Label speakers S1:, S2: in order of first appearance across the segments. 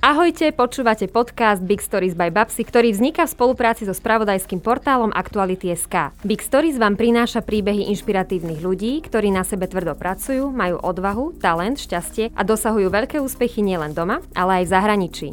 S1: Ahojte, počúvate podcast Big Stories by Babsi, ktorý vzniká v spolupráci so spravodajským portálom Aktuality.sk. Big Stories vám prináša príbehy inšpiratívnych ľudí, ktorí na sebe tvrdo pracujú, majú odvahu, talent, šťastie a dosahujú veľké úspechy nielen doma, ale aj v zahraničí.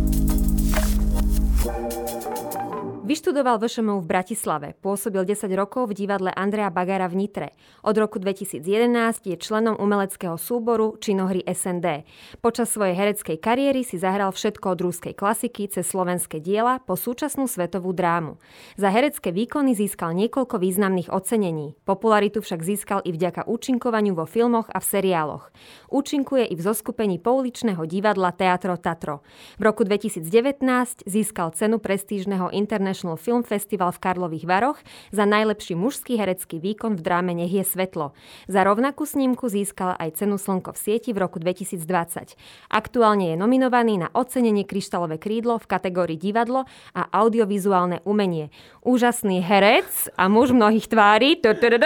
S1: Vyštudoval VŠMU v Bratislave, pôsobil 10 rokov v divadle Andreja Bagara v Nitre. Od roku 2011 je členom umeleckého súboru činohry SND. Počas svojej hereckej kariéry si zahral všetko od ruskej klasiky cez slovenské diela po súčasnú svetovú drámu. Za herecké výkony získal niekoľko významných ocenení. Popularitu však získal i vďaka účinkovaniu vo filmoch a v seriáloch. Účinkuje i v zoskupení pouličného divadla Teatro Tatro. V roku 2019 získal cenu prestížneho International Film Festival v Karlových Varoch za najlepší mužský herecký výkon v dráme Nech je svetlo. Za rovnakú snímku získal aj cenu Slnko v sieti v roku 2020. Aktuálne je nominovaný na ocenenie Kryštálové krídlo v kategórii divadlo a audiovizuálne umenie. Úžasný herec a muž mnohých tvári.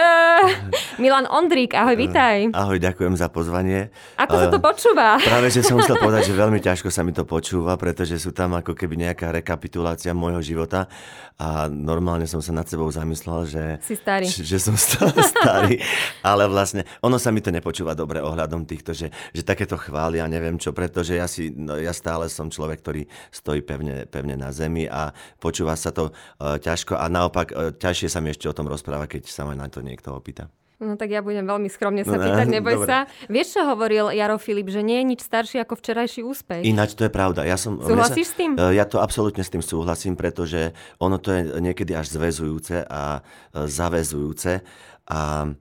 S1: Milan Ondrík, ahoj, vitaj.
S2: Ahoj, ďakujem za pozvanie.
S1: Ako sa to počúva?
S2: Práve, že som musel povedať, že veľmi ťažko sa mi to počúva, pretože sú tam ako keby nejaká rekapitulácia môjho života a normálne som sa nad sebou zamyslel, že...
S1: Si starý.
S2: Že som starý, ale vlastne ono sa mi to nepočúva dobre ohľadom týchto, že takéto chvály a neviem čo, pretože ja stále som človek, ktorý stojí pevne na zemi a počúva sa to ťažko a naopak ťažšie sa mi ešte o tom rozpráva, keď sa ma na to niekto opýta.
S1: No tak ja budem veľmi skromne sa pýtať, neboj sa. Vieš, čo hovoril Jaro Filip, že nie je nič starší ako včerajší úspech?
S2: Ináč to je pravda.
S1: Súhlasíš s tým?
S2: Ja to absolútne s tým súhlasím, pretože ono to je niekedy až zväzujúce a zaväzujúce a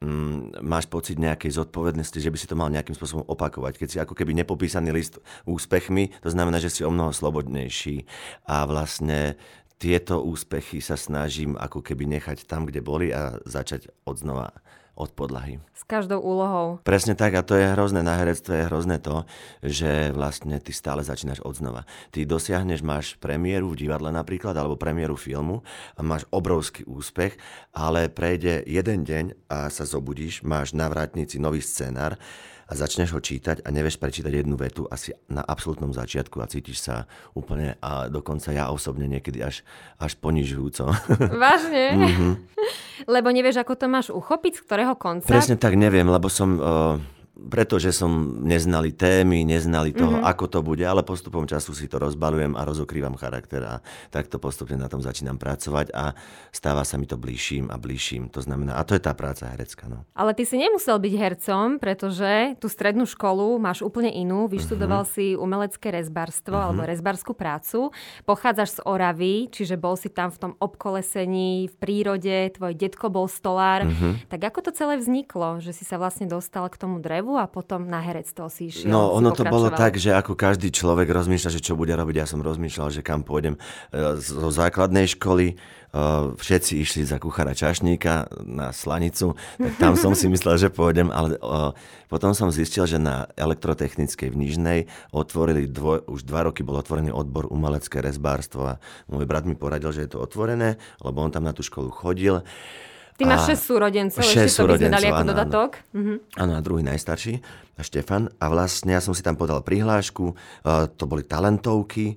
S2: máš pocit nejakej zodpovednosti, že by si to mal nejakým spôsobom opakovať. Keď si ako keby nepopísaný list úspechmi, to znamená, že si o mnoho slobodnejší a vlastne tieto úspechy sa snažím ako keby nechať tam, kde boli a začať odznova od podlahy.
S1: S každou úlohou.
S2: Presne tak a to je hrozné. Na herectve je hrozné to, že vlastne ty stále začínaš odznova. Ty dosiahneš, máš premiéru v divadle napríklad, alebo premiéru filmu a máš obrovský úspech, ale prejde jeden deň a sa zobudíš, máš na vrátnici nový scenár a začneš ho čítať a nevieš prečítať jednu vetu asi na absolútnom začiatku a cítiš sa úplne a dokonca ja osobne niekedy až ponižujúco.
S1: Vážne? Mm-hmm. Lebo nevieš, ako to máš uchopiť, z ktorého konca?
S2: Presne tak, neviem, lebo som... pretože som neznali témy, neznali toho, ako to bude, ale postupom času si to rozbalujem a rozokrývam charakter a takto postupne na tom začínam pracovať a stáva sa mi to bližším a bližším. To znamená, a to je tá práca herecká. No.
S1: Ale ty si nemusel byť hercom, pretože tú strednú školu máš úplne inú. Vyštudoval si umelecké rezbárstvo alebo rezbárskú prácu. Pochádzaš z Oravy, čiže bol si tam v tom obkolesení, v prírode, tvoj detko bol stolár. Tak ako to celé vzniklo, že si sa vlastne dostal k tomu drevu a potom na herectvo si išiel?
S2: No, ono to bolo tak, že ako každý človek rozmýšľa, že čo bude robiť. Ja som rozmýšľal, že kam pôjdem zo základnej školy. Všetci išli za kuchára čašníka na Slanicu, tak tam som si myslel, že pôjdem, ale potom som zistil, že na elektrotechnickej v Nižnej otvorili už 2 roky bol otvorený odbor umelecké rezbárstvo a môj brat mi poradil, že je to otvorené, lebo on tam na tú školu chodil.
S1: Ty máš 6 súrodencov, ešte to by sme dali ako dodatok.
S2: Áno, a druhý najstarší, Štefan. A vlastne ja som si tam podal prihlášku, to boli talentovky.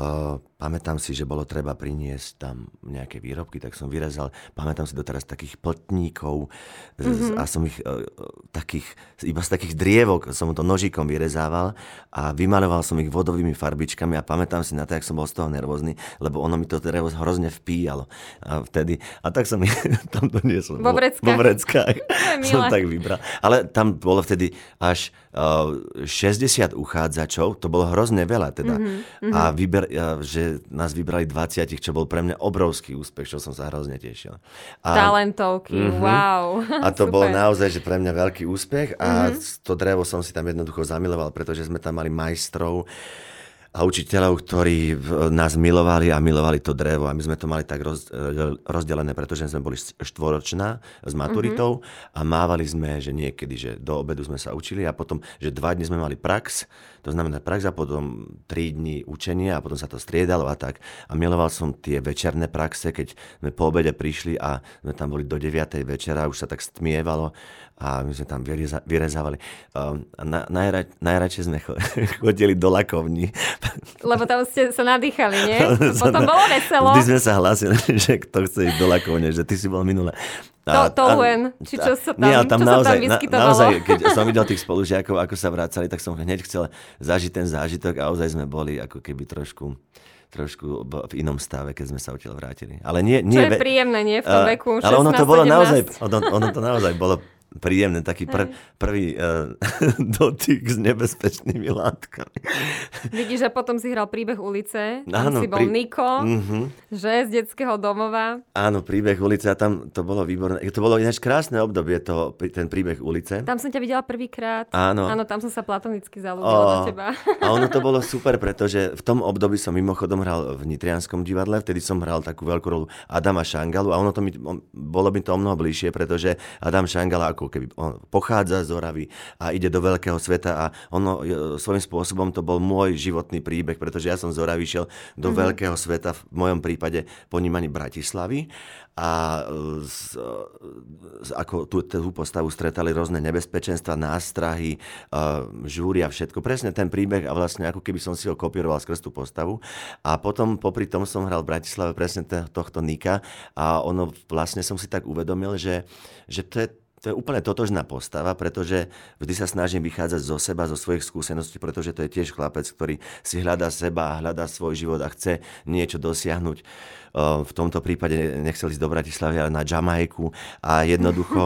S2: Pamätám si, že bolo treba priniesť tam nejaké výrobky, tak som vyrezal. Pamätám si doteraz takých plotníkov a som ich iba z takých drievok som to nožikom vyrezával a vymaloval som ich vodovými farbičkami a pamätám si na to, jak som bol z toho nervózny, lebo ono mi to drevo hrozne vpíjalo. A tak som ich tam doniesol.
S1: Vo
S2: vreckách. Som tak vybral. Ale tam bolo vtedy až 60 uchádzačov, to bolo hrozne veľa teda. A že nás vybrali 20, čo bol pre mňa obrovský úspech, čo som sa hrozne tešil.
S1: Talentovky, wow.
S2: A to bolo naozaj, že pre mňa veľký úspech a to drevo som si tam jednoducho zamiloval, pretože sme tam mali majstrov a učiteľov, ktorí nás milovali a milovali to drevo. A my sme to mali tak rozdelené, pretože sme boli štvoročná s maturitou a mávali sme, že niekedy, že do obedu sme sa učili a potom, že 2 dni sme mali prax, to znamená prax a potom 3 dni učenia a potom sa to striedalo a tak. A miloval som tie večerné praxe, keď sme po obede prišli a sme tam boli do 9. večera, už sa tak stmievalo a my sme tam vyrezávali. Najradšej sme chodili do lakovní,
S1: Lebo tam ste sa nadýchali, nie? Potom bolo veselo.
S2: Vždy sme sa hlásili, že kto chce ísť do Lakovne, že ty si bol minule.
S1: Či čo sa tam vyskytovalo?
S2: Naozaj, keď som videl tých spolužiakov, ako sa vracali, tak som hneď chcel zažiť ten zážitok a ozaj sme boli ako keby trošku v inom stave, keď sme sa odtiaľ vrátili. Ale nie,
S1: čo je príjemné, nie? V tom veku 16,
S2: ale ono to bolo
S1: 17.
S2: ono to naozaj bolo príjemné, taký prvý dotyk s nebezpečnými látkami.
S1: Vidíš, že potom si hral Príbeh ulice, tam
S2: áno,
S1: si bol Niko, že z detského domova.
S2: Áno, Príbeh ulice a tam to bolo výborné. To bolo ináč krásne obdobie, ten Príbeh ulice.
S1: Tam som ťa videla prvýkrát.
S2: Áno,
S1: tam som sa platonicky zalúbila do teba.
S2: A ono to bolo super, pretože v tom období som mimochodom hral v Nitrianskom divadle, vtedy som hral takú veľkú rolu Adama Šangalu a bolo mi to o mnoho bližšie, pretože Adam Šangala ako keby on pochádza z Oravy a ide do veľkého sveta a ono svojím spôsobom to bol môj životný príbeh, pretože ja som z Oravy šiel do veľkého sveta, v mojom prípade ponímaní Bratislavy a ako tú postavu stretali rôzne nebezpečenstva, nástrahy, žúry a všetko. Presne ten príbeh a vlastne ako keby som si ho kopíroval skrz tú postavu. A potom popri tom som hral v Bratislave presne tohto Nika a ono vlastne som si tak uvedomil, že to je úplne totožná postava, pretože vždy sa snažím vychádzať zo seba, zo svojich skúseností, pretože to je tiež chlapec, ktorý si hľadá seba, hľadá svoj život a chce niečo dosiahnuť. V tomto prípade nechcel ísť do Bratislavy, ale na Jamajku a jednoducho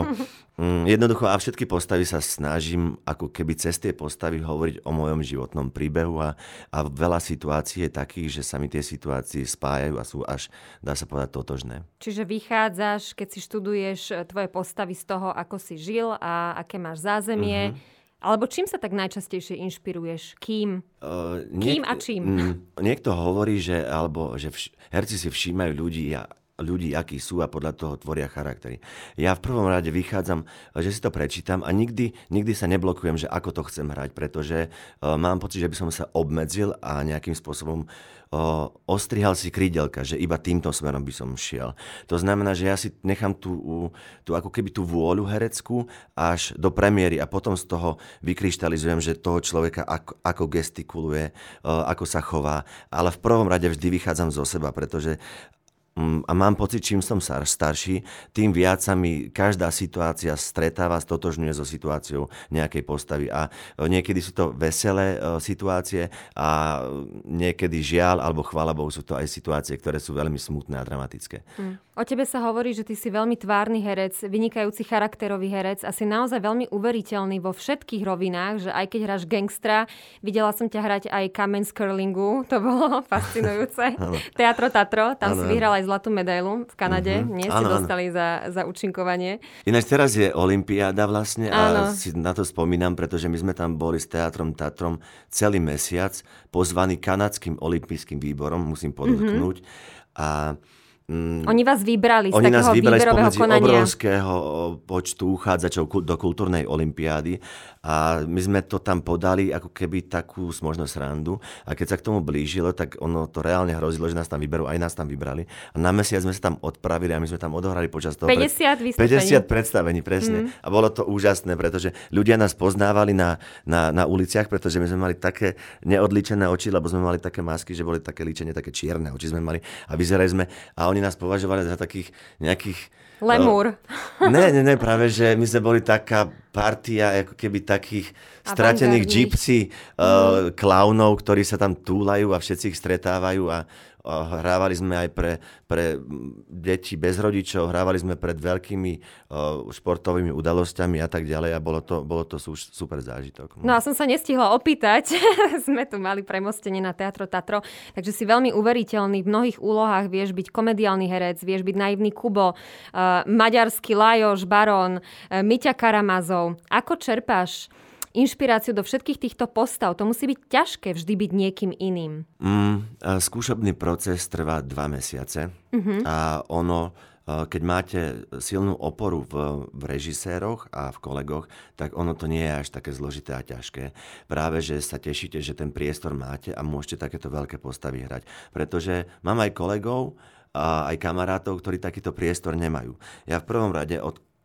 S2: a všetky postavy sa snažím ako keby cez tie postavy hovoriť o mojom životnom príbehu a veľa situácií je takých, že sa mi tie situácie spájajú a sú až, dá sa povedať, totožné.
S1: Čiže vychádzaš, keď si študuješ tvoje postavy z toho, ako si žil a aké máš zázemie, alebo čím sa tak najčastejšie inšpiruješ? Kým? Kým a čím?
S2: Niekto hovorí, že herci si všímajú ľudí, akí sú a podľa toho tvoria charaktery. Ja v prvom rade vychádzam, že si to prečítam a nikdy sa neblokujem, že ako to chcem hrať, pretože mám pocit, že by som sa obmedzil a nejakým spôsobom ostrihal si krídelka, že iba týmto smerom by som šiel. To znamená, že ja si nechám tú ako keby tú vôľu hereckú až do premiéry a potom z toho vykryštalizujem, že toho človeka ako gestikuluje, ako sa chová, ale v prvom rade vždy vychádzam zo seba, pretože a mám pocit, čím som starší, tým viac sa mi každá situácia stretáva, stotožňuje so situáciou nejakej postavy. A niekedy sú to veselé situácie a niekedy žiaľ, alebo chvála Bohu, sú to aj situácie, ktoré sú veľmi smutné a dramatické.
S1: O tebe sa hovorí, že ty si veľmi tvárny herec, vynikajúci charakterový herec a si naozaj veľmi uveriteľný vo všetkých rovinách, že aj keď hráš gangstra, videla som ťa hrať aj Kameň z curlingu, to bolo fascinujúce. Teatro Tatro, tam si vyhral aj zlatú medailu v Kanade. Nie ste dostali za účinkovanie.
S2: Ináč teraz je olympiáda vlastne a si na to spomínam, pretože my sme tam boli s Teatrom Tatrom celý mesiac pozvaní kanadským olympijským výborom, musím podotknúť. A
S1: oni vás vybrali z takého výberového konania.
S2: Obrovského počtu uchádzačov do kultúrnej olympiády a my sme to tam podali ako keby takú možno srandu a keď sa k tomu blížilo, tak ono to reálne hrozilo, že nás tam vyberú, aj nás tam vybrali a na mesiac sme sa tam odpravili a my sme tam odohrali počas toho
S1: 50
S2: predstavení, presne. A bolo to úžasné, pretože ľudia nás poznávali na uliciach, pretože my sme mali také neodličené oči, lebo sme mali také masky, že boli také líčenie, také čierne oči sme mali a vyzerali sme a oni nás považovali za takých nejakých...
S1: Lemúr.
S2: Ne, práve, že my sme boli taká partia ako keby takých stratených gypsy, klaunov, ktorí sa tam túlajú a všetci ich stretávajú a hrávali sme aj pre deti bez rodičov, hrávali sme pred veľkými športovými udalosťami a tak ďalej a bolo to super zážitok.
S1: No a som sa nestihla opýtať, sme tu mali premostenie na Teatro Tatro, takže si veľmi uveriteľný, v mnohých úlohách vieš byť komediálny herec, vieš byť naivný Kubo, maďarský Lajoš, Baron, Miťa Karamazov. Ako čerpáš inšpiráciu do všetkých týchto postav? To musí byť ťažké vždy byť niekým iným.
S2: Skúšobný proces trvá 2 mesiace a ono, keď máte silnú oporu v režiséroch a v kolegoch, tak ono to nie je až také zložité a ťažké. Práve, že sa tešíte, že ten priestor máte a môžete takéto veľké postavy hrať. Pretože mám aj kolegov a aj kamarátov, ktorí takýto priestor nemajú. Ja v prvom rade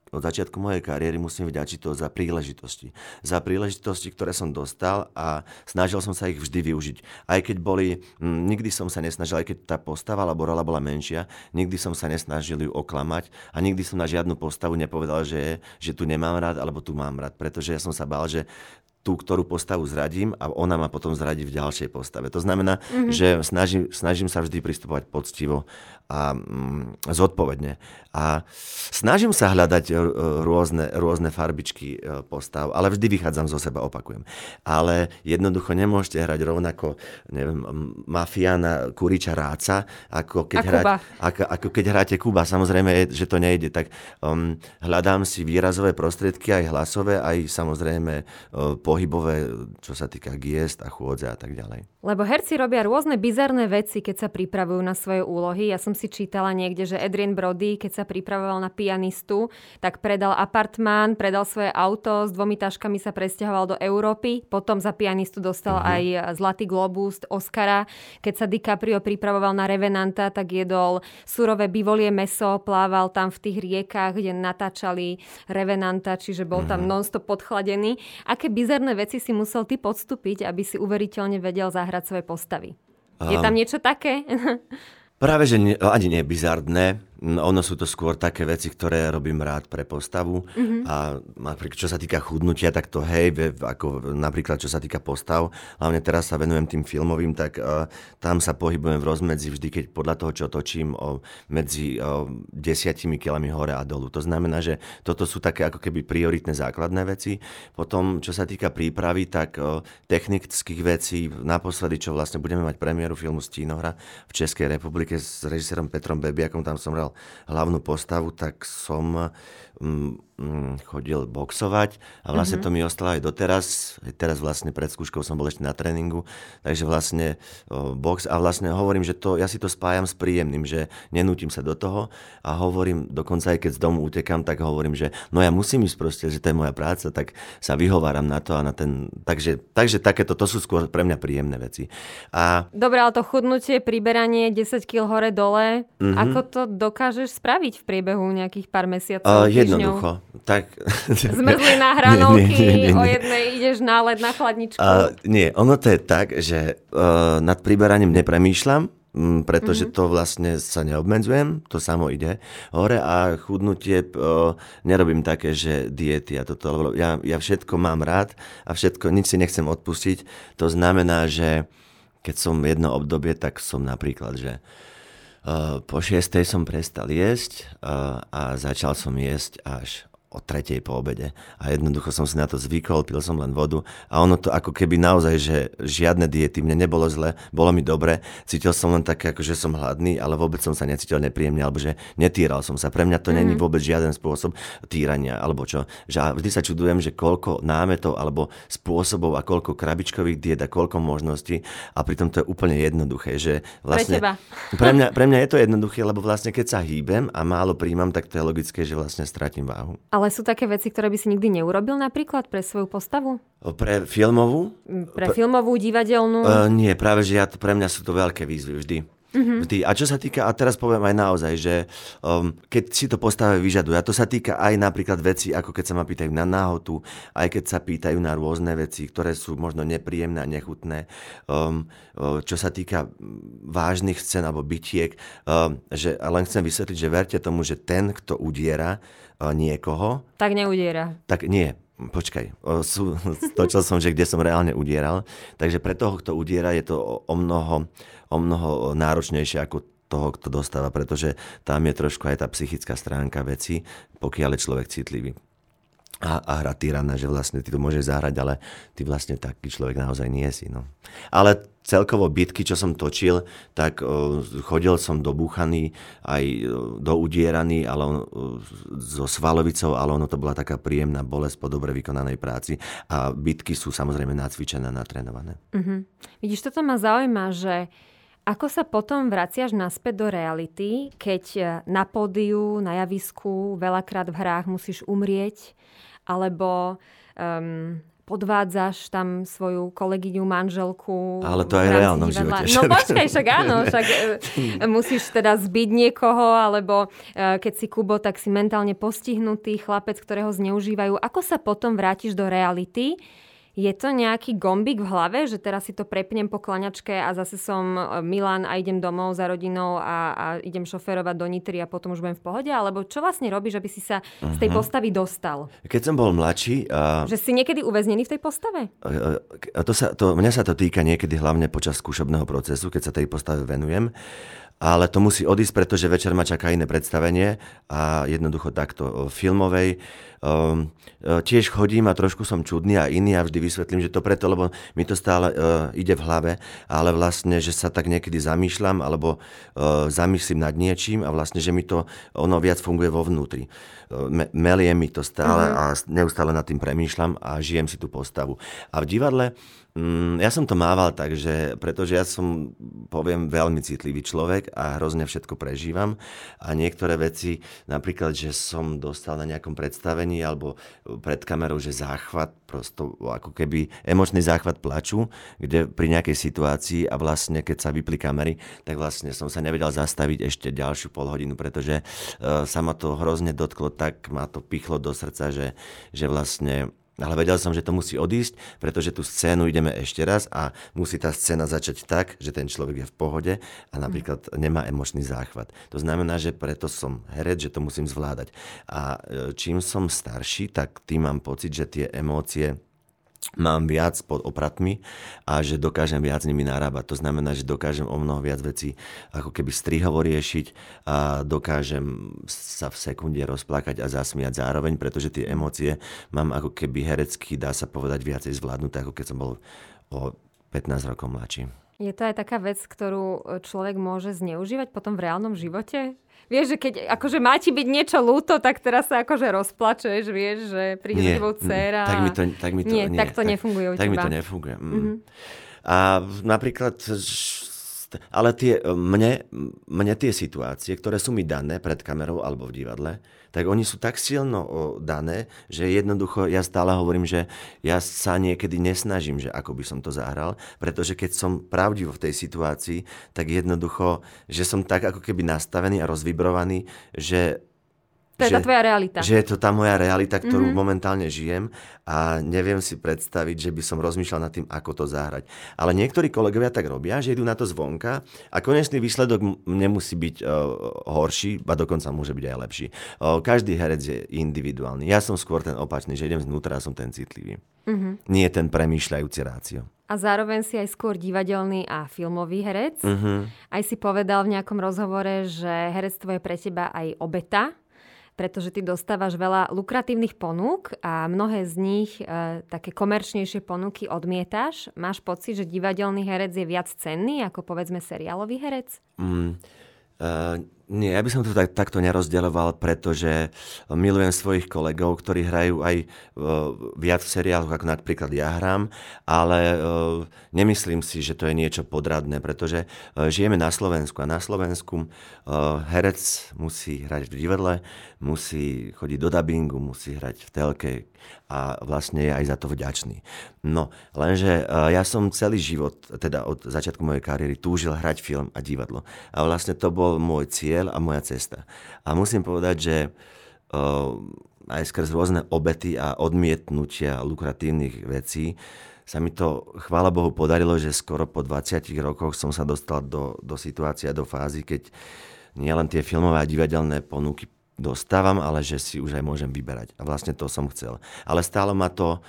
S2: od začiatku mojej kariéry musím vďačiť to za príležitosti. Za príležitosti, ktoré som dostal a snažil som sa ich vždy využiť. Aj keď nikdy som sa nesnažil, aj keď tá postava alebo rola bola menšia, nikdy som sa nesnažil ju oklamať a nikdy som na žiadnu postavu nepovedal, že tu nemám rád alebo tu mám rád, pretože ja som sa bál, že tú, ktorú postavu zradím a ona ma potom zradí v ďalšej postave. To znamená, že snažím sa vždy pristupovať poctivo a zodpovedne. A snažím sa hľadať rôzne farbičky postav, ale vždy vychádzam zo seba, opakujem. Ale jednoducho nemôžete hrať rovnako, neviem, mafiána, kuriča, ráca, ako keď hráte Kuba. Samozrejme, že to nejde. Tak hľadám si výrazové prostriedky, aj hlasové, aj samozrejme pohybové, čo sa týka giest a chôdze a tak ďalej.
S1: Lebo herci robia rôzne bizarné veci, keď sa pripravujú na svoje úlohy. Ja som si čítala niekde, že Adrien Brody, keď sa pripravoval na pianistu, tak predal apartmán, predal svoje auto, s 2 taškami sa presťahoval do Európy, potom za pianistu dostal aj Zlatý globus, Oscara. Keď sa DiCaprio pripravoval na Revenanta, tak jedol surové bivolie mäso, plával tam v tých riekach, kde natáčali Revenanta, čiže bol tam non-stop podchladený. Aké bizarné veci si musel ty podstúpiť, aby si uveriteľne vedel zahrať svoje postavy? Je tam niečo také?
S2: Práve, že ani nie bizardné. Ono sú to skôr také veci, ktoré robím rád pre postavu. A napríklad, čo sa týka chudnutia, tak to ako napríklad, čo sa týka postav, hlavne teraz sa venujem tým filmovým, tak tam sa pohybujem v rozmedzi vždy, keď podľa toho, čo točím, medzi 10 kilami hore a dolu. To znamená, že toto sú také ako keby prioritné základné veci. Potom, čo sa týka prípravy, tak technických vecí, naposledy, čo vlastne budeme mať premiéru filmu Stínohra v Českej republike s režisérom Petrom Bebiakom, tam som hral hlavnú postavu, tak som chodil boxovať a vlastne to mi ostalo aj doteraz. Teraz vlastne pred skúškou som bol ešte na tréningu, takže vlastne box a vlastne hovorím, že ja si to spájam s príjemným, že nenútim sa do toho a hovorím, dokonca aj keď z domu utekám, tak hovorím, že no ja musím ísť proste, že to je moja práca, tak sa vyhováram na to a na ten... Takže takéto, to sú skôr pre mňa príjemné veci.
S1: Dobre, ale to chudnutie, priberanie 10 kg hore dole, ako to dokážeš spraviť v priebehu nejakých pár mesiacov,
S2: jednoducho. Tak...
S1: Zmrzlina, hranolky, o jednej ideš na led, na chladničku.
S2: Nie, ono to je tak, že nad priberaním nepremýšľam, pretože to vlastne sa neobmedzujem, to samo ide hore a chudnutie nerobím také, že diety a toto, lebo ja všetko mám rád a nič si nechcem odpustiť. To znamená, že keď som jedno obdobie, tak som napríklad, že po 6:00 som prestal jesť a začal som jesť až o 3:00 po obede. A jednoducho som si na to zvykol, pil som len vodu a ono to ako keby naozaj, že žiadne diety, mne nebolo zle, bolo mi dobre, cítil som len také, ako že som hladný, ale vôbec som sa necítil nepríjemne, alebo že netýral som sa. Pre mňa to není vôbec žiaden spôsob týrania, alebo čo. Že vždy sa čudujem, že koľko námetov, alebo spôsobov a koľko krabičkových diet a koľko možností a pritom to je úplne jednoduché, že vlastne... Pre mňa je to jednoduché, lebo vlastne keď sa hýbem a málo príjmam, tak to je logické, že vlastne stratím váhu.
S1: Ale sú také veci, ktoré by si nikdy neurobil napríklad pre svoju postavu?
S2: Pre filmovú?
S1: Pre filmovú, divadelnú?
S2: Nie, práve, že pre mňa sú to veľké výzvy vždy. Vždy. A čo sa týka, a teraz poviem aj naozaj, že keď si to postave vyžaduje, a to sa týka aj napríklad veci, ako keď sa ma pýtajú na náhotu, aj keď sa pýtajú na rôzne veci, ktoré sú možno nepríjemné a nechutné, čo sa týka vážnych scén alebo bitiek, že len chcem vysvetliť, že verte tomu, že ten, kto udiera niekoho...
S1: Tak neudiera.
S2: Tak nie. Počkaj, točil som, že kde som reálne udieral, takže pre toho, kto udiera, je to o mnoho náročnejšie ako toho, kto dostáva, pretože tam je trošku aj tá psychická stránka veci, pokiaľ je človek citlivý. A hra tyrana, že vlastne ty to môžeš zahrať, ale ty vlastne taký človek naozaj nie si. No. Ale celkovo bitky, čo som točil, tak chodil som dobúchaný, aj doudieraný, ale so svalovicou, ale ono to bola taká príjemná bolesť po dobre vykonanej práci. A bitky sú samozrejme nacvičené, natrénované.
S1: Vidíš, toto ma zaujíma, že ako sa potom vraciaš naspäť do reality, keď na pódiu, na javisku, veľakrát v hrách musíš umrieť, alebo podvádzaš tam svoju kolegyňu, manželku.
S2: Ale to aj v reálnom živote.
S1: No počkaj, však áno, však musíš teda zbiť niekoho, alebo keď si Kubo, tak si mentálne postihnutý chlapec, ktorého zneužívajú. Ako sa potom vrátiš do reality? Je to nejaký gombík v hlave, že teraz si to prepnem po klaňačke a zase som Milan a idem domov za rodinou a idem šoférovať do Nitry a potom už budem v pohode? Alebo čo vlastne robíš, aby si sa z tej postavy dostal?
S2: Keď som bol mladší...
S1: Že si niekedy uväznený v tej postave?
S2: Mňa sa to týka niekedy hlavne počas skúšobného procesu, keď sa tej postave venujem. Ale to musí odísť, pretože večer ma čaká iné predstavenie a jednoducho takto filmovej. Tiež chodím a trošku som čudný a iný a vždy vysvetlím, že to preto, lebo mi to stále ide v hlave, ale vlastne, že sa tak niekedy zamýšľam alebo zamyslím nad niečím a vlastne, že mi to ono viac funguje vo vnútri. Melie mi to stále a neustále nad tým premýšľam a žijem si tú postavu. A v divadle ja som to mával tak, že pretože ja som, poviem, veľmi citlivý človek a hrozne všetko prežívam a niektoré veci, napríklad, že som dostal na nejakom predstavení alebo pred kamerou, že záchvat, prosto ako keby emočný záchvat plaču, kde pri nejakej situácii a vlastne keď sa vypli kamery, tak vlastne som sa nevedel zastaviť ešte ďalšiu polhodinu, pretože sa ma to hrozne dotklo, tak ma to pichlo do srdca, že vlastne. Ale vedel som, že to musí odísť, pretože tú scénu ideme ešte raz a musí tá scéna začať tak, že ten človek je v pohode a napríklad nemá emočný záchvat. To znamená, že preto som herec, že to musím zvládať. A čím som starší, tak tým mám pocit, že tie emócie mám viac pod opratmi a že dokážem viac nimi narábať. To znamená, že dokážem o mnoho viac vecí ako keby strihovo riešiť a dokážem sa v sekunde rozplakať a zasmiať zároveň, pretože tie emócie mám ako keby herecky, dá sa povedať, viacej zvládnuté, ako keď som bol o 15 rokov mladší.
S1: Je to aj taká vec, ktorú človek môže zneužívať potom v reálnom živote? Vieš, že keď akože má ti byť niečo ľúto, tak teraz sa akože rozplačeš, vieš, že príde za tebou dcéra. Tak to nefunguje u teba.
S2: Tak mi to nefunguje. A napríklad, ale mne tie situácie, ktoré sú mi dané pred kamerou alebo v divadle, tak oni sú tak silno dané, že jednoducho ja stále hovorím, že ja sa niekedy nesnažím, že ako by som to zahral, pretože keď som pravdivo v tej situácii, tak jednoducho, že som tak ako keby nastavený a rozvibrovaný, že
S1: to je tá tvoja realita.
S2: Že je to tá moja realita, ktorú momentálne žijem a neviem si predstaviť, že by som rozmýšľal nad tým, ako to zahrať. Ale niektorí kolegovia tak robia, že idú na to zvonka a konečný výsledok nemusí byť horší, a dokonca môže byť aj lepší. Každý herec je individuálny. Ja som skôr ten opačný, že idem znútra a som ten citlivý. Nie ten premýšľajúci rácio.
S1: A zároveň si aj skôr divadelný a filmový herec. Aj si povedal v nejakom rozhovore, že herectvo je pre teba aj obeta, pretože ty dostávaš veľa lukratívnych ponúk a mnohé z nich také komerčnejšie ponuky odmietáš. Máš pocit, že divadelný herec je viac cenný ako povedzme seriálový herec?
S2: Nie, ja by som to takto nerozdeľoval, pretože milujem svojich kolegov, ktorí hrajú aj viac v seriáloch, ako napríklad ja hrám, ale nemyslím si, že to je niečo podradné, pretože žijeme na Slovensku a na Slovensku herec musí hrať v divadle, musí chodiť do dabingu, musí hrať v telke a vlastne je aj za to vďačný. No, lenže ja som celý život, teda od začiatku mojej kariéry, túžil hrať film a divadlo. A vlastne to bol môj cieľ a moja cesta. A musím povedať, že aj skrz rôzne obety a odmietnutia lukratívnych vecí sa mi to, chvála Bohu, podarilo, že skoro po 20 rokoch som sa dostal do situácie a do fázy, keď nielen tie filmové a divadelné ponuky dostávam, ale že si už aj môžem vyberať. A vlastne to som chcel. Ale stále ma to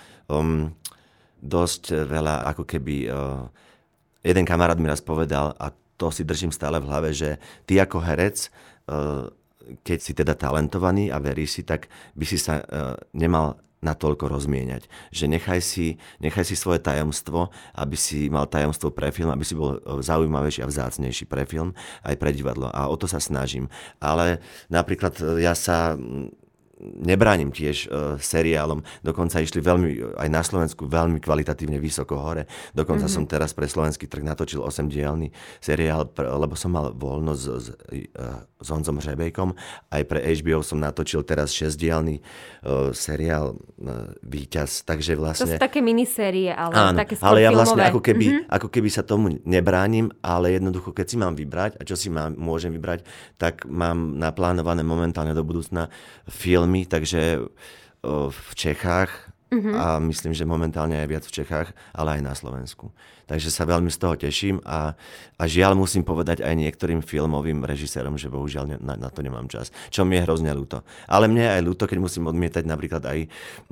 S2: dosť veľa, ako keby jeden kamarát mi raz povedal, a to si držím stále v hlave, že ty ako herec, keď si teda talentovaný a veríš si, tak by si sa nemal natoľko rozmieňať. Že nechaj si svoje tajomstvo, aby si mal tajomstvo pre film, aby si bol zaujímavejší a vzácnejší pre film, aj pre divadlo. A o to sa snažím. Ale napríklad ja sa nebránim tiež seriálom. Dokonca išli aj na Slovensku veľmi kvalitatívne vysoko hore. Dokonca som teraz pre slovenský trh natočil 8-dielny seriál, lebo som mal voľno s Honzom Hřebejkom. Aj pre HBO som natočil teraz 6-dielny seriál Víťaz. Takže vlastne...
S1: To sú také minisérie, ale
S2: áno,
S1: také skôr
S2: ale ja
S1: filmové.
S2: vlastne ako keby sa tomu nebránim, ale jednoducho, keď si mám vybrať, a čo si môžem vybrať, tak mám naplánované momentálne do budúcna filmy, takže v Čechách a myslím, že momentálne aj viac v Čechách, ale aj na Slovensku. Takže sa veľmi z toho teším a žiaľ musím povedať aj niektorým filmovým režisérom, že bohužiaľ na to nemám čas. Čo mi je hrozne ľúto. Ale mne je aj ľúto, keď musím odmietať napríklad aj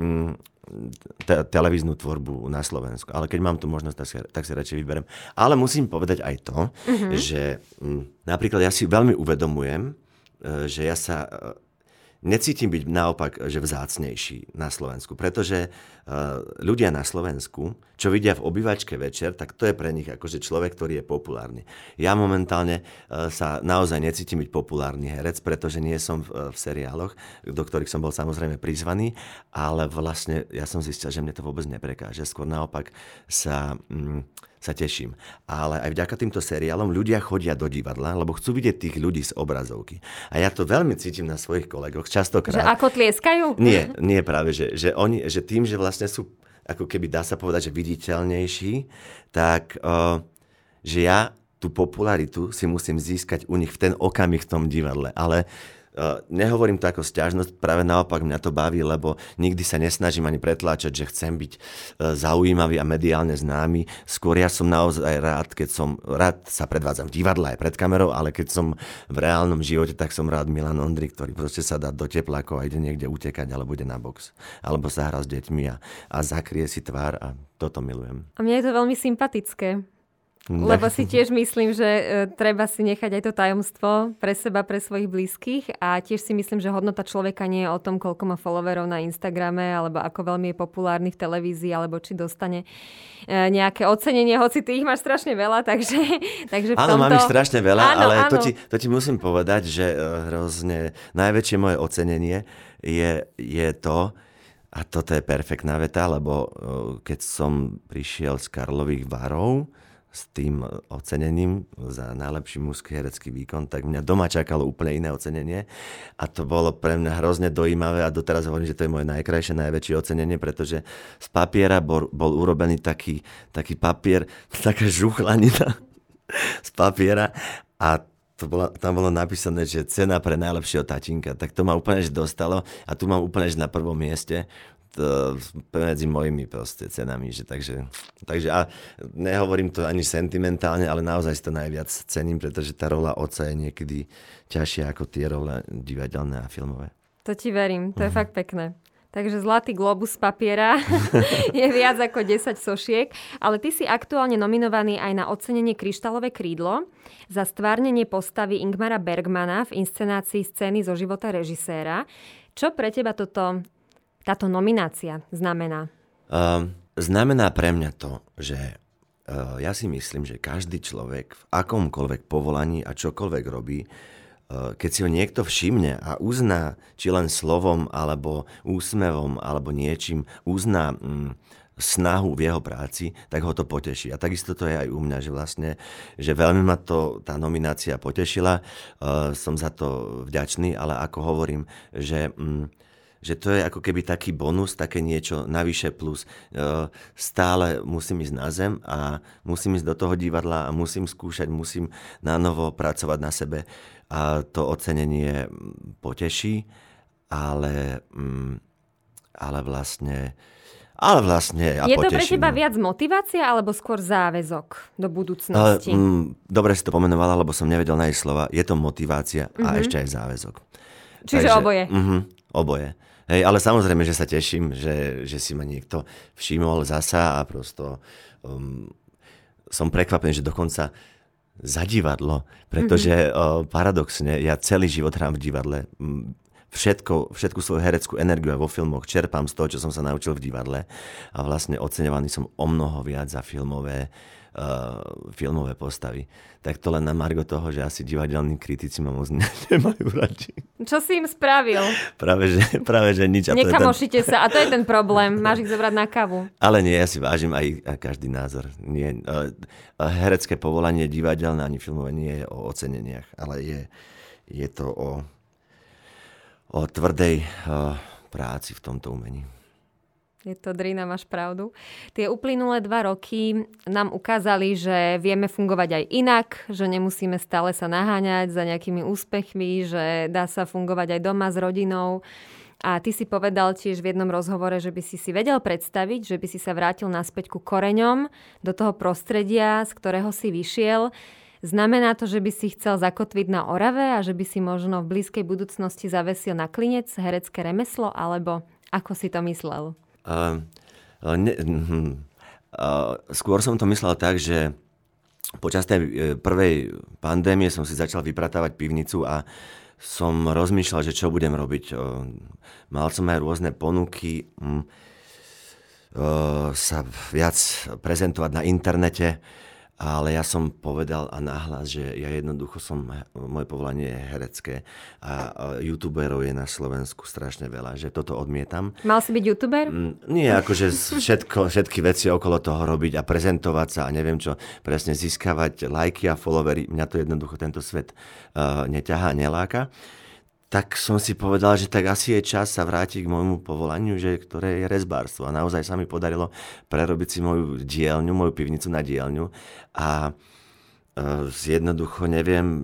S2: televíznu tvorbu na Slovensku. Ale keď mám tu možnosť, tak si radšej vyberiem. Ale musím povedať aj to, že napríklad ja si veľmi uvedomujem, že ja sa necítim byť naopak, že vzácnejší na Slovensku, pretože ľudia na Slovensku, čo vidia v obývačke večer, tak to je pre nich akože človek, ktorý je populárny. Ja momentálne sa naozaj necítim byť populárny herec, pretože nie som v seriáloch, do ktorých som bol samozrejme prizvaný, ale vlastne ja som zistil, že mne to vôbec neprekáže. Skôr naopak sa teším. Ale aj vďaka týmto seriálom ľudia chodia do divadla, lebo chcú vidieť tých ľudí z obrazovky. A ja to veľmi cítim na svojich kolegoch, častokrát.
S1: Že ako tlieskajú?
S2: Nie práve, že tým, že vlastne sú, ako keby dá sa povedať, že viditeľnejší, tak že ja tú popularitu si musím získať u nich v ten okamih v tom divadle. Ale nehovorím to ako sťažnosť, práve naopak mňa to baví, lebo nikdy sa nesnažím ani pretláčať, že chcem byť zaujímavý a mediálne známy. Skôr ja som naozaj rád, rád sa predvádzam v divadle aj pred kamerou, ale keď som v reálnom živote, tak som rád Milan Ondrik, ktorý proste sa dá do teplákov a ide niekde utekať, alebo ide na box. Alebo sa hrá s deťmi a zakrie si tvár a toto milujem.
S1: A mne je to veľmi sympatické. Lebo si tiež myslím, že treba si nechať aj to tajomstvo pre seba, pre svojich blízkych a tiež si myslím, že hodnota človeka nie je o tom, koľko má followerov na Instagrame alebo ako veľmi je populárny v televízii alebo či dostane nejaké ocenenie, hoci ty ich máš strašne veľa, takže v tomto...
S2: Áno, mám ich strašne veľa,
S1: áno,
S2: ale
S1: áno.
S2: To ti musím povedať, že hrozne najväčšie moje ocenenie je to, a toto je perfektná veta, lebo keď som prišiel z Karlových Varov s tým ocenením za najlepší mužský herecký výkon, tak mňa doma čakalo úplne iné ocenenie a to bolo pre mňa hrozne dojímavé a doteraz hovorím, že to je moje najkrajšie, najväčšie ocenenie, pretože z papiera bol urobený taký papier, taká žuchlanina z papiera a tam bolo napísané, že cena pre najlepšieho tatínka, tak to ma úplne že dostalo a tu mám úplne že na prvom mieste medzi mojimi proste cenami, že takže a nehovorím to ani sentimentálne, ale naozaj si to najviac cením, pretože tá rola otca je niekedy ťažšia ako tie role divadelné a filmové.
S1: To ti verím, to je fakt pekné. Takže Zlatý globus z papiera je viac ako 10 sošiek, ale ty si aktuálne nominovaný aj na ocenenie Kryštálové krídlo za stvárnenie postavy Ingmara Bergmana v inscenácii Scény zo života režiséra. Čo pre teba táto nominácia znamená?
S2: Znamená pre mňa to, že ja si myslím, že každý človek v akomkoľvek povolaní a čokoľvek robí, keď si ho niekto všimne a uzná, či len slovom, alebo úsmevom, alebo niečím, uzná snahu v jeho práci, tak ho to poteší. A takisto to je aj u mňa, že vlastne, že veľmi ma tá nominácia potešila. Som za to vďačný, ale ako hovorím, že to je ako keby taký bonus, také niečo navyše plus. Stále musím ísť na zem a musím ísť do toho divadla a musím skúšať, musím na novo pracovať na sebe a to ocenenie poteší, ale vlastne a
S1: je to
S2: poteší.
S1: pre teba viac motivácia alebo skôr záväzok do budúcnosti?
S2: Dobre si to pomenovala, lebo som nevedel nájsť slova. Je to motivácia a ešte aj záväzok.
S1: Čiže oboje.
S2: Oboje. Hej, ale samozrejme, že sa teším, že si ma niekto všimol zasa a prosto som prekvapený, že dokonca za divadlo, pretože paradoxne, ja celý život hrám v divadle. všetku svoju hereckú energiu aj vo filmoch čerpám z toho, čo som sa naučil v divadle a vlastne oceňovaný som o mnoho viac za filmové postavy. Tak to len na margo toho, že asi divadelní kritici ma moc nemajú radi.
S1: Čo si im spravil?
S2: Práve, že nič.
S1: Nekamošite sa a to je ten problém. Máš ich zobrať na kávu.
S2: Ale nie, ja si vážim aj každý názor. Nie, herecké povolanie divadelné ani filmové nie je o oceneniach, ale je to o tvrdej práci v tomto umení.
S1: Je to drina, máš pravdu. Tie uplynulé 2 roky nám ukázali, že vieme fungovať aj inak, že nemusíme stále sa naháňať za nejakými úspechmi, že dá sa fungovať aj doma s rodinou. A ty si povedal tiež v jednom rozhovore, že by si vedel predstaviť, že by si sa vrátil naspäť ku koreňom, do toho prostredia, z ktorého si vyšiel. Znamená to, že by si chcel zakotviť na Orave a že by si možno v blízkej budúcnosti zavesil na klinec herecké remeslo, alebo ako si to myslel?
S2: Skôr som to myslel tak, že počas tej prvej pandémie som si začal vypratávať pivnicu a som rozmýšľal, že čo budem robiť. Mal som aj rôzne ponuky sa viac prezentovať na internete, ale ja som povedal a nahlas, že ja jednoducho moje povolanie je herecké a youtuberov je na Slovensku strašne veľa, že toto odmietam.
S1: Mal si byť youtuber?
S2: Nie, akože všetky veci okolo toho robiť a prezentovať sa a neviem čo, presne získavať lajky a followery. Mňa to jednoducho tento svet neťahá, neláka. Tak som si povedal, že tak asi je čas sa vrátiť k môjmu povolaniu, ktoré je rezbárstvo. A naozaj sa mi podarilo prerobiť si moju dielňu, moju pivnicu na dielňu. A jednoducho neviem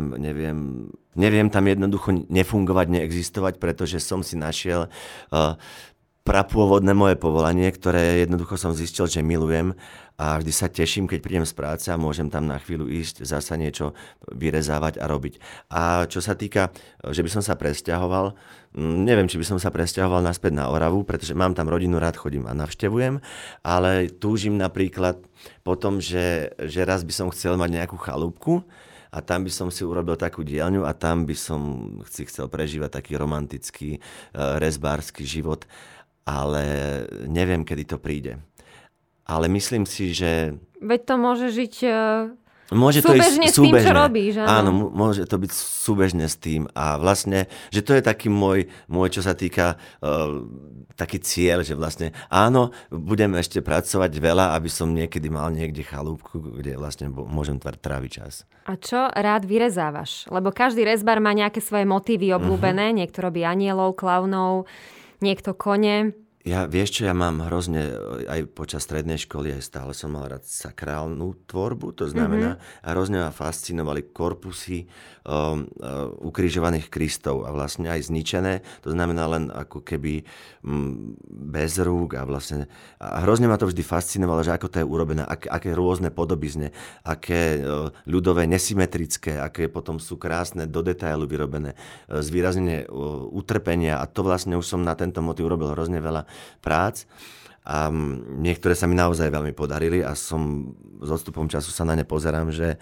S2: tam jednoducho nefungovať, neexistovať, pretože som si našiel prapôvodné moje povolanie, ktoré jednoducho som zistil, že milujem a vždy sa teším, keď prídem z práce a môžem tam na chvíľu ísť, zasa niečo vyrezávať a robiť. A čo sa týka, že by som sa presťahoval, neviem, či by som sa presťahoval naspäť na Oravu, pretože mám tam rodinu, rád chodím a navštevujem, ale túžim napríklad po tom, že raz by som chcel mať nejakú chalúbku a tam by som si urobil takú dielňu a tam by som si chcel prežívať taký romantický, rezbársky život, ale neviem, kedy to príde. Ale myslím si, že...
S1: Veď to môže žiť
S2: môže
S1: súbežne s tým, čo robíš.
S2: Áno, môže to byť súbežne s tým. A vlastne, že to je taký môj čo sa týka taký cieľ, že vlastne áno, budem ešte pracovať veľa, aby som niekedy mal niekde chalúbku, kde vlastne môžem tráviť čas. A
S1: čo rád vyrezávaš? Lebo každý rezbar má nejaké svoje motívy obľúbené. Niekto robí anielov, klaunov, niekto kone.
S2: Ja mám hrozne, aj počas strednej školy, aj stále som mal rád sakrálnu tvorbu, to znamená, hrozne ma fascinovali korpusy ukrižovaných Kristov a vlastne aj zničené, to znamená len ako keby bez rúk a vlastne a hrozne ma to vždy fascinovalo, že ako to je urobené, aké rôzne podobizne, aké ľudové nesymetrické, aké potom sú krásne do detailu vyrobené, zvýraznenie utrpenia a to vlastne už som na tento motív urobil hrozne veľa prác a niektoré sa mi naozaj veľmi podarili a som s odstupom času sa na ne pozerám, že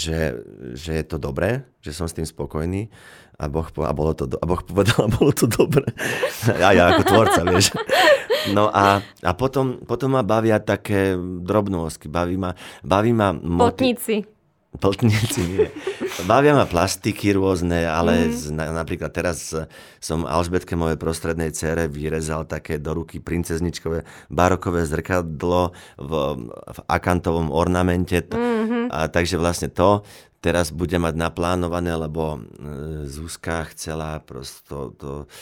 S2: je to dobré, že som s tým spokojný a Boh povedal, a bolo to dobré. A ja ako tvorca, vieš. No a potom ma bavia také drobnostky, baví ma Plotníci nie. Bavia ma plastiky rôzne, ale napríklad teraz som Alžbetke, mojej prostrednej dcére, vyrezal také do ruky princezničkové barokové zrkadlo v akantovom ornamente. A takže vlastne to teraz bude mať naplánované, lebo Zuzka chcela prosto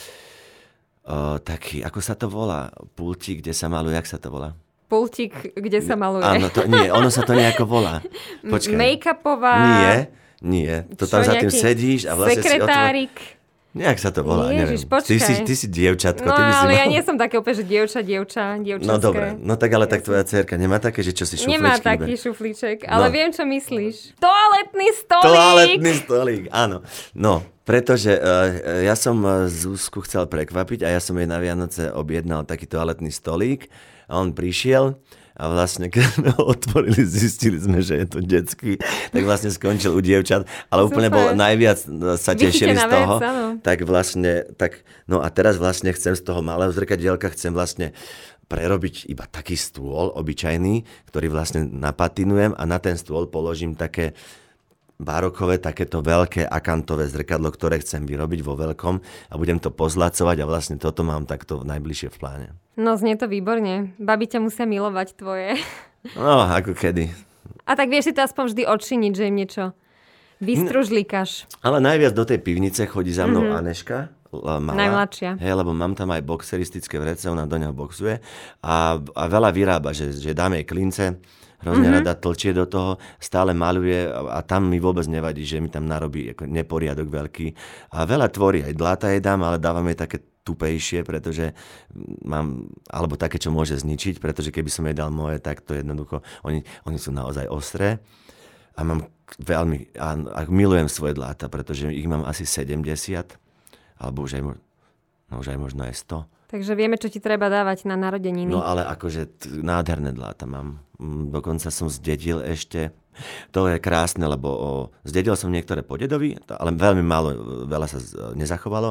S2: taký, ako sa to volá, pultík, kde sa maluje, jak sa to volá?
S1: Pultík, kde sa maluje.
S2: Áno, ono sa to nejako volá. Počkaj.
S1: Make-upová.
S2: Nie. To tam za tým sedíš a vlastne
S1: sekretárik.
S2: Nejak sa to volá,
S1: Ježiš,
S2: neviem. Ty si dievčatko.
S1: No, ale ja nie som také úplne, že dievčatské.
S2: No dobre, no tak ale tak tvoja dcerka nemá také, že čo si šufličky?
S1: Nemá taký šufliček, ale viem, čo myslíš. Toaletný
S2: stolík, áno. No, pretože ja som Zuzku chcel prekvapiť a ja som jej na Vianoce objednal taký toaletný stolík a on prišiel a vlastne keď sme ho otvorili, zistili sme, že je to detský, tak vlastne skončil u dievčat, ale úplne bol najviac sa tešili z toho. Tak vlastne, no a teraz vlastne chcem z toho malého zrkadielka, chcem vlastne prerobiť iba taký stôl obyčajný, ktorý vlastne napatinujem a na ten stôl položím také barokové, takéto veľké akantové zrkadlo, ktoré chcem vyrobiť vo veľkom a budem to pozlacovať a vlastne toto mám takto najbližšie v pláne.
S1: No znie to výborne. Babi ťa musia milovať tvoje.
S2: No, ako kedy.
S1: A tak vieš si to aspoň vždy odčiniť, že im niečo vystružlíkaš.
S2: Ale najviac do tej pivnice chodí za mnou Aneška. Malá,
S1: najmladšia.
S2: Hej, lebo mám tam aj boxeristické vrece, ona do neho boxuje a veľa vyrába, že dáme jej klince, hrozne rada tlčie do toho, stále maľuje a tam mi vôbec nevadí, že mi tam narobí ako neporiadok veľký. A veľa tvorí, aj dláta jej dám, ale dávam jej také tupejšie, pretože mám, alebo také, čo môže zničiť, pretože keby som jej dal moje, tak to jednoducho, oni sú naozaj ostré. A mám veľmi, a milujem svoje dláta, pretože ich mám asi 70, alebo už aj možno aj 100.
S1: Takže vieme, čo ti treba dávať na narodeniny.
S2: No ale akože nádherné dláta mám. Dokonca som zdedil ešte. To je krásne, lebo zdedil som niektoré po dedovi, ale veľmi málo, veľa sa nezachovalo.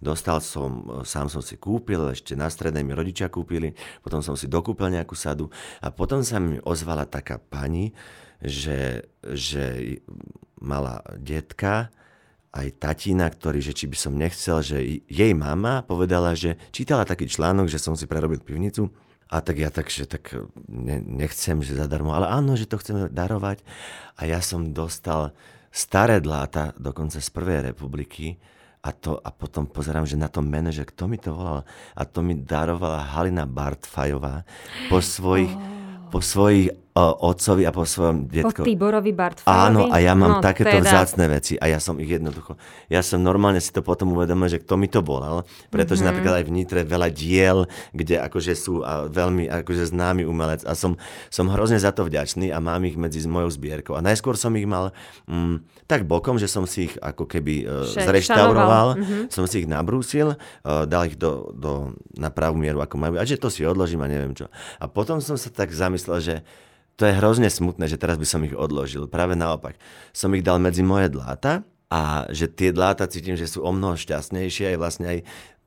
S2: Sám som si kúpil, ešte na strednej mi rodičia kúpili, potom som si dokúpil nejakú sadu a potom sa mi ozvala taká pani, že mala detka, aj tatína, ktorý, že či by som nechcel, že jej mama povedala, že čítala taký článok, že som si prerobil pivnicu a tak ja nechcem, že zadarmo, ale áno, že to chceme darovať a ja som dostal staré dláta dokonca z Prvej republiky a potom pozerám, že na tom mene, že kto mi to volal a to mi darovala Halina Bartfajová po svojich otcovi a po svojom detkovi.
S1: Po Tiborovi Bartfajovi?
S2: Áno, a ja mám takéto vzácne veci a ja som ich jednoducho, ja som normálne si to potom uvedomil, že kto mi to volal, pretože napríklad aj v Nitre veľa diel, kde akože sú veľmi akože známy umelec a som hrozne za to vďačný a mám ich medzi mojou zbierkou. A najskôr som ich mal tak bokom, že som si ich ako keby zreštauroval, som si ich nabrúsil, dal ich na pravú mieru, ako majú, a že to si odložím a neviem čo. A potom som sa tak zamyslel, že to je hrozne smutné, že teraz by som ich odložil. Práve naopak. Som ich dal medzi moje dláta a že tie dláta cítim, že sú omnoho šťastnejšie aj vlastne aj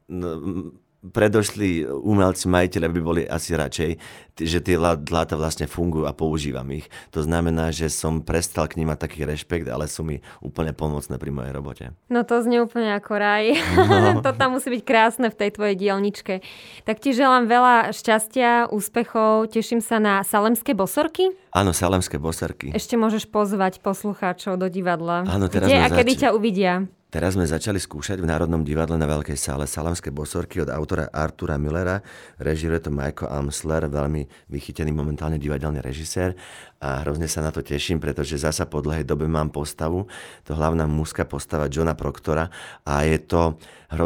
S2: predošli umelci, majiteľe by boli asi radšej, že tie dláta vlastne fungujú a používam ich. To znamená, že som prestal k nim mať taký rešpekt, ale sú mi úplne pomocné pri mojej robote.
S1: No to znie úplne ako raj. No. To tam musí byť krásne v tej tvojej dielničke. Tak ti želám veľa šťastia, úspechov. Teším sa na Salemské bosorky.
S2: Áno, Salemské bosorky.
S1: Ešte môžeš pozvať poslucháčov do divadla.
S2: Áno, teraz
S1: kde a kedy ťa uvidia?
S2: Teraz sme začali skúšať v Národnom divadle na Veľkej sále Salemské bosorky od autora Artura Millera. Režíruje to Michael Amsler, veľmi vychytený momentálne divadelný režisér. A hrozne sa na to teším, pretože zasa po dlhej dobe mám postavu. To hlavná mužská postava Johna Proctora. A je to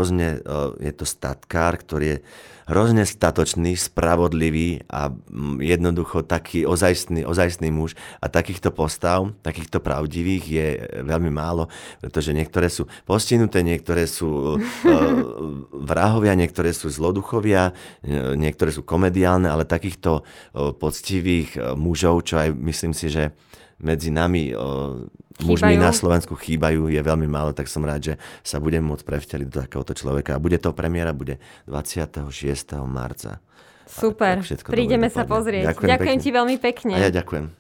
S2: statkár, ktorý je hrozne statočný, spravodlivý a jednoducho taký ozajstný muž. A takýchto postav, takýchto pravdivých je veľmi málo, pretože niektoré sú postihnuté, niektoré sú vrahovia, niektoré sú zloduchovia, niektoré sú komediálne, ale takýchto poctivých mužov, čo aj myslím si, že medzi nami mužmi na Slovensku chýbajú, je veľmi málo, tak som rád, že sa budem môcť prevteliť do takéhoto človeka. A bude to premiéra, bude 26. marca.
S1: Super, prídeme sa pozrieť. Ďakujem ti veľmi pekne.
S2: A ja ďakujem.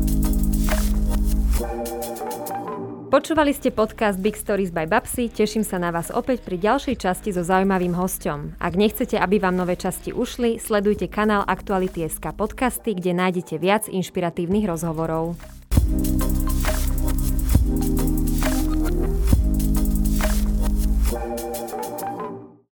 S1: Počúvali ste podcast Big Stories by Babsi. Teším sa na vás opäť pri ďalšej časti so zaujímavým hosťom. Ak nechcete, aby vám nové časti ušli, sledujte kanál Aktuality.sk podcasty, kde nájdete viac inšpiratívnych rozhovorov.